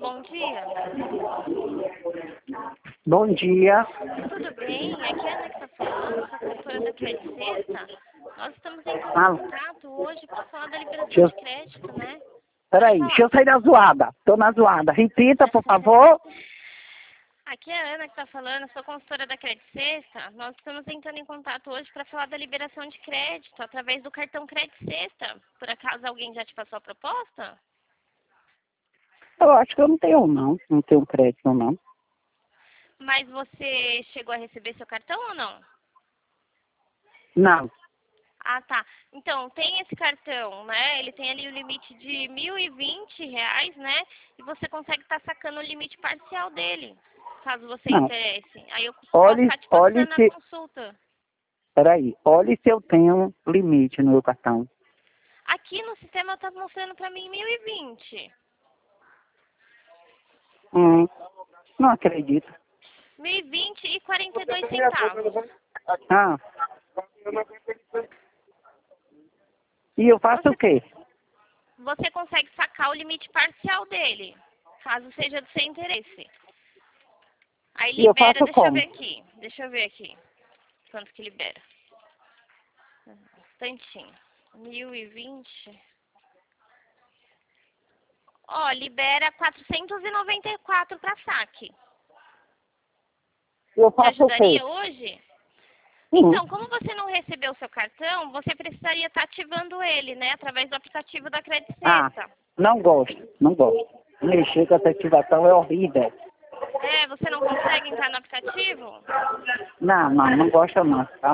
bom dia. Bom dia. Tudo bem? Aqui é a Ana que está falando, sou consultora da Crédito Sexta. Nós estamos entrando Ah. em contato hoje para falar da liberação Deixa eu- de crédito, né? Peraí, Pode deixa eu falar. sair da zoada. Tô na zoada. Repita, por favor. Aqui é a Ana que está falando, sou consultora da Crédito Sexta. Nós estamos entrando em contato hoje para falar da liberação de crédito através do cartão Crédito Sexta. Por acaso alguém já te passou a proposta? Eu acho que eu não tenho, não. Não tenho crédito, não. Mas você chegou a receber seu cartão ou não? Não. Ah, tá. Então, tem esse cartão, né? Ele tem ali o limite de R$ 1.020, né? E você consegue estar sacando o limite parcial dele, caso você Não. interesse. Aí eu posso Olhe estar te passando se... a consulta. Peraí. Olhe se eu tenho limite no meu cartão. Aqui no sistema tá mostrando pra mim 1.020. Não acredito. 1.020 e 42 centavos. Ah. E eu faço o quê? Você consegue sacar o limite parcial dele, caso seja do seu interesse. Aí E eu libera, faço deixa eu como? ver aqui. Deixa eu ver aqui. Quanto que libera? Um instantinho. 1.020. Ó, libera 494 para saque. Eu Te faço o quê? ajudaria hoje? Então, como você não recebeu o seu cartão, você precisaria estar ativando ele, né? Através do aplicativo da Crédito Ah, Sexta. não gosto. Não gosto. Mexer com essa ativação é horrível. É, você não consegue entrar no aplicativo? Não gosto não.